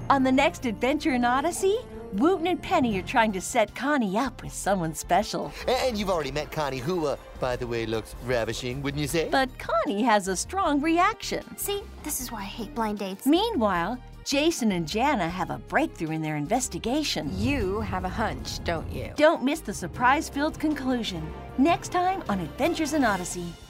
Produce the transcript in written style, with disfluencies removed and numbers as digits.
On the next adventure in Odyssey, Wooten and Penny are trying to set Connie up with someone special. And you've already met Connie, who, by the way, looks ravishing, wouldn't you say? But Connie has a strong reaction. See, this is why I hate blind dates. Meanwhile, Jason and Jana have a breakthrough in their investigation. You have a hunch, don't you? Don't miss the surprise-filled conclusion. Next time on Adventures in Odyssey.